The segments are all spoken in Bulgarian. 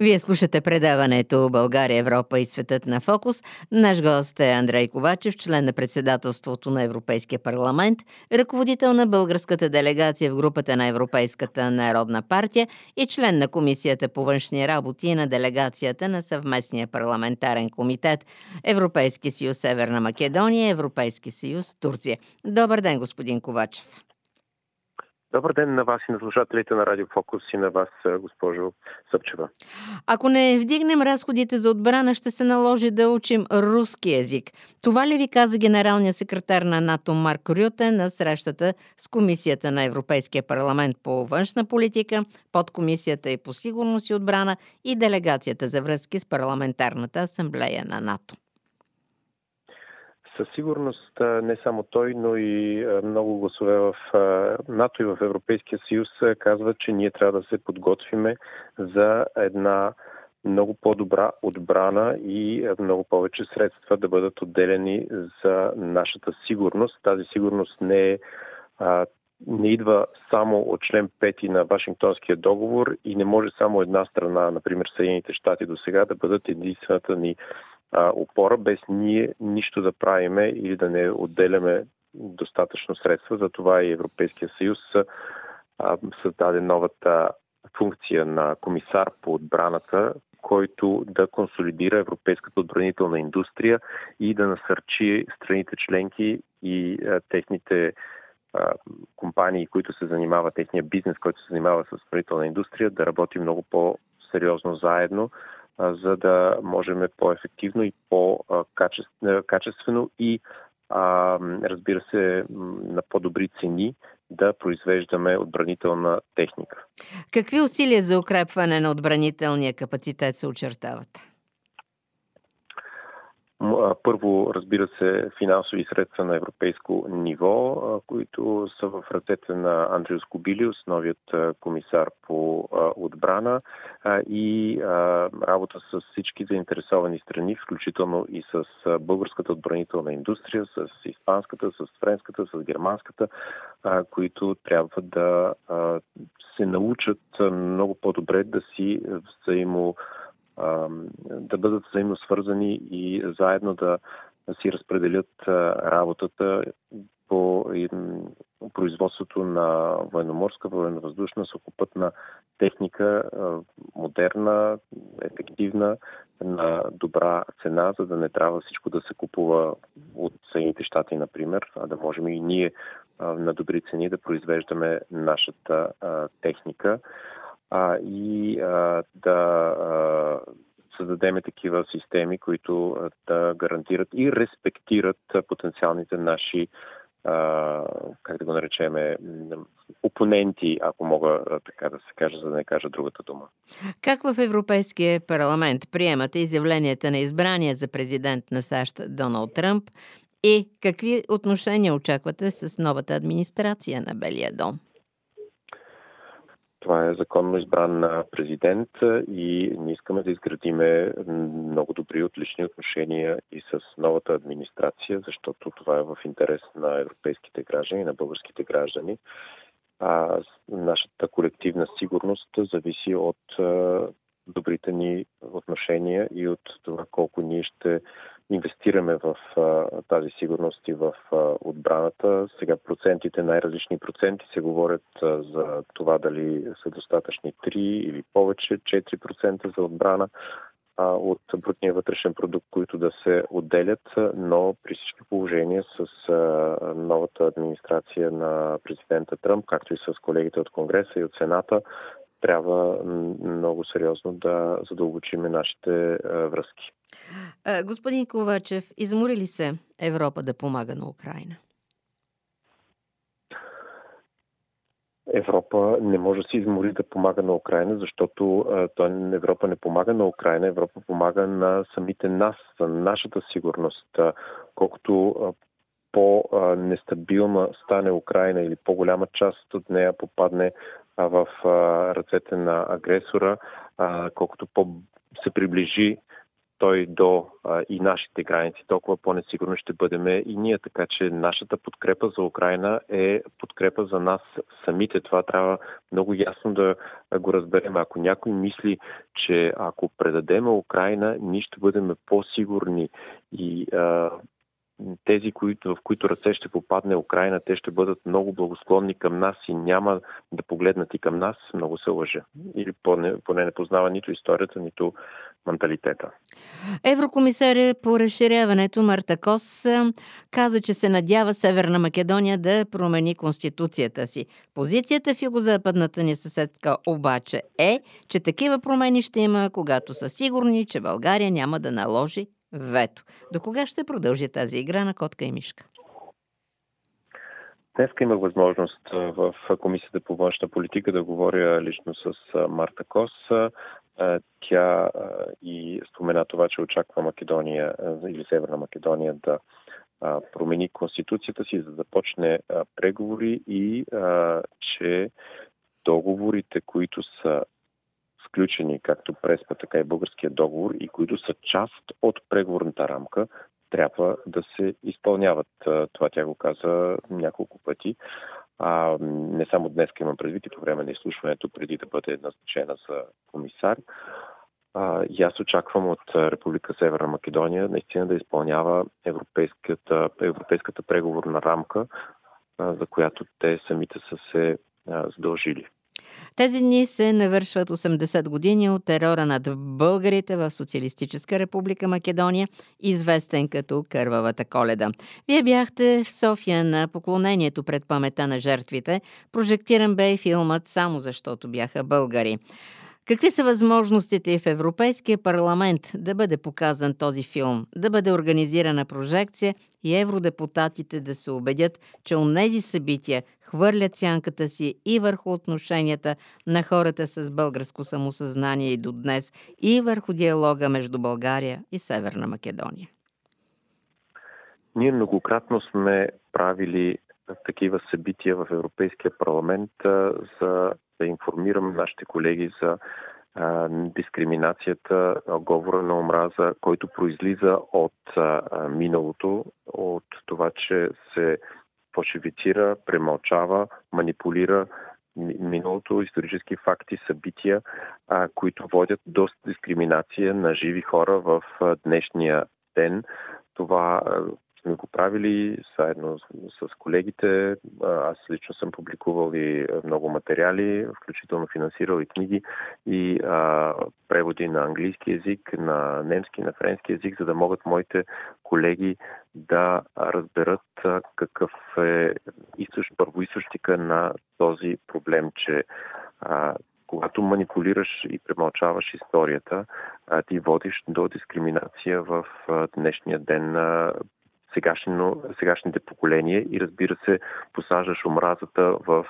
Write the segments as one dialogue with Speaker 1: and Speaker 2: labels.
Speaker 1: Вие слушате предаването България, Европа и светът на фокус. Наш гост е Андрей Ковачев, член на председателството на Европейския парламент, ръководител на българската делегация в групата на Европейската народна партия и член на Комисията по външни работи и на делегацията на съвместния парламентарен комитет Европейски съюз Северна Македония, Европейски съюз Турция. Добър ден, господин Ковачев.
Speaker 2: Добър ден на вас и на слушателите на Радио Фокус и на вас, госпожо Събчева.
Speaker 1: Ако не вдигнем разходите за отбрана, ще се наложи да учим руски език. Това ли ви каза генералният секретар на НАТО Марк Рюте на срещата с Комисията на Европейския парламент по външна политика, подкомисията и по сигурност и отбрана и делегацията за връзки с парламентарната асамблея на НАТО?
Speaker 2: Със сигурност не само той, но и много гласове в НАТО и в Европейския съюз казват, че ние трябва да се подготвиме за една много по-добра отбрана и много повече средства да бъдат отделени за нашата сигурност. Тази сигурност не идва само от член 5 на Вашингтонския договор и не може само една страна, например Съединените щати до сега, да бъдат единствената ни опора, без ние нищо да правиме или да не отделяме достатъчно средства. Затова и Европейския съюз създаде новата функция на комисар по отбраната, който да консолидира европейската отбранителна индустрия и да насърчи страните членки и техните компании, които се занимават, техния бизнес, който се занимава с отбранителна индустрия, да работи много по-сериозно заедно, за да можем по-ефективно и по-качествено и, разбира се, на по-добри цени да произвеждаме отбранителна техника.
Speaker 1: Какви усилия за укрепване на отбранителния капацитет се очертават?
Speaker 2: Първо, разбира се, финансови средства на европейско ниво, които са в ръцете на Андриус Кобилиус, новият комисар по отбрана, и работа с всички заинтересовани страни, включително и с българската отбранителна индустрия, с испанската, с френската, с германската, които трябва да се научат много по-добре да си да бъдат взаимно свързани и заедно да си разпределят работата по производството на военноморска, военновъздушна, сухопътна техника, модерна, ефективна, на добра цена, за да не трябва всичко да се купува от Съединените щати, например, а да можем и ние на добри цени да произвеждаме нашата техника. И да създадем такива системи, които да гарантират и респектират потенциалните наши, как да го наречеме, опоненти, ако мога така да се каже, за да не кажа другата дума.
Speaker 1: Как в Европейския парламент приемате изявленията на избрания за президент на САЩ Доналд Тръмп и какви отношения очаквате с новата администрация на Белия дом?
Speaker 2: Това е законно избран президент и ние искаме да изградиме много добри отлични отношения и с новата администрация, защото това е в интерес на европейските граждани, на българските граждани. Нашата колективна сигурност зависи от добрите ни отношения и от това колко ние ще инвестираме в тази сигурност и в отбраната. Сега най-различни проценти се говорят за това дали са достатъчни 3 или повече, 4% за отбрана от брутния вътрешен продукт, които да се отделят, но при всички положения с новата администрация на президента Тръмп, както и с колегите от Конгреса и от Сената, трябва много сериозно да задълбочиме нашите връзки.
Speaker 1: Господин Ковачев, измори ли се Европа да помага на Украйна?
Speaker 2: Европа не може да се измори да помага на Украйна, защото Европа не помага на Украйна, Европа помага на самите нас, на нашата сигурност. Колкото по-нестабилна стане Украйна или по-голяма част от нея попадне в ръцете на агресора, колкото се приближи той до и нашите граници, толкова по-несигурно ще бъдем и ние. Така че нашата подкрепа за Украйна е подкрепа за нас самите. Това трябва много ясно да го разберем. Ако някой мисли, че ако предадем Украйна, ние ще бъдем по-сигурни и тези, в които ръце ще попадне Украйна, те ще бъдат много благосклонни към нас и няма да погледнат и към нас, много се лъже. Или поне не познава нито историята, нито менталитета.
Speaker 1: Еврокомисаря по разширяването Марта Кос каза, че се надява Северна Македония да промени конституцията си. Позицията в югозападната ни съседка обаче е, че такива промени ще има, когато са сигурни, че България няма да наложи вето. До кога ще продължи тази игра на котка и мишка?
Speaker 2: Днеска имах възможност в Комисията по външна политика да говоря лично с Марта Кос. Тя и спомена това, че очаква Македония или Северна Македония да промени конституцията си, за да започне преговори и че договорите, които са сключени както Преспа, така и българския договор и които са част от преговорната рамка, трябва да се изпълняват. Това тя го каза няколко пъти. Не само днес имам предвид и по време на изслушването, преди да бъде назначена за комисар. И аз очаквам от Република Северна Македония наистина да изпълнява европейската преговорна рамка, за която те самите са се задължили.
Speaker 1: Тези дни се навършват 80 години от терора над българите в Социалистическа република Македония, известен като Кървавата Коледа. Вие бяхте в София на поклонението пред паметта на жертвите. Прожектиран бе и филмът само защото бяха българи. Какви са възможностите в Европейския парламент да бъде показан този филм, да бъде организирана прожекция и евродепутатите да се убедят, че онези събития хвърлят сянката си и върху отношенията на хората с българско самосъзнание и до днес, и върху диалога между България и Северна Македония?
Speaker 2: Ние многократно сме правили такива събития в Европейския парламент, за да информирам нашите колеги за дискриминацията, говора на омраза, който произлиза от миналото, от това, че се фалшифицира, премълчава, манипулира миналото, исторически факти, събития, които водят до дискриминация на живи хора в днешния ден. Това сме го правили заедно с колегите. Аз лично съм публикувал и много материали, включително финансирал и книги и преводи на английски език, на немски, на френски език, за да могат моите колеги да разберат какъв е първоизточника на този проблем, че когато манипулираш и премълчаваш историята, ти водиш до дискриминация в днешния ден на сегашните поколения и, разбира се, посаждаш омразата в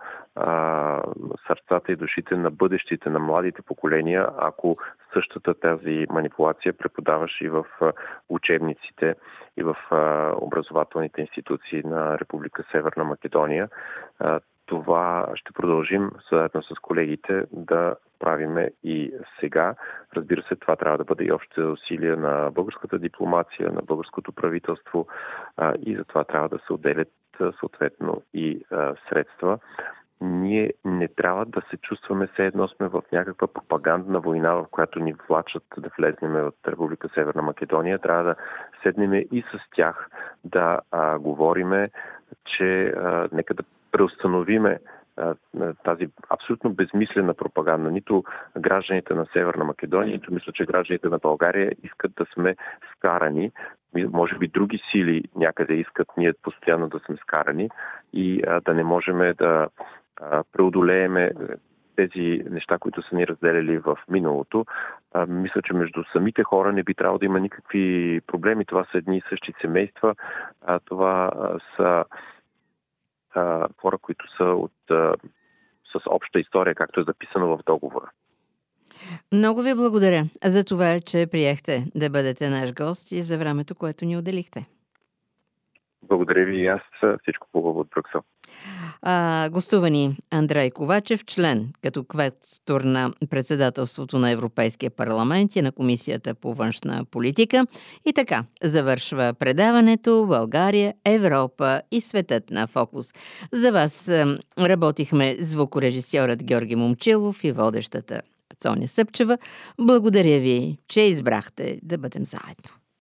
Speaker 2: сърцата и душите на бъдещите, на младите поколения, ако същата тази манипулация преподаваш и в учебниците и в образователните институции на Република Северна Македония. Това ще продължим заедно с колегите да правиме и сега. Разбира се, това трябва да бъде и общите усилия на българската дипломация, на българското правителство и за това трябва да се отделят съответно и средства. Ние не трябва да се чувстваме все едно сме в някаква пропагандна война, в която ни влачат да влезнем от Република Северна Македония. Трябва да седнем и с тях да говориме, че нека да преустановиме тази абсолютно безмислена пропаганда. Нито гражданите на Северна Македония, нито мисля, че гражданите на България искат да сме скарани. Може би други сили някъде искат ние постоянно да сме скарани и да не можем да преодолееме тези неща, които са ни разделили в миналото. Мисля, че между самите хора не би трябвало да има никакви проблеми. Това са едни и същи семейства. Това са хора, които са с обща история, както е записано в договора.
Speaker 1: Много ви благодаря за това, че приехте да бъдете наш гост и за времето, което ни отделихте.
Speaker 2: Благодаря ви и аз. Всичко хубаво от Брюксел.
Speaker 1: Гостувани Андрей Ковачев, член като квестор на председателството на Европейския парламент и на Комисията по външна политика. И така завършва предаването България, Европа и светът на фокус. За вас работихме звукорежисьорът Георги Момчилов и водещата Цоня Съпчева. Благодаря ви, че избрахте да бъдем заедно.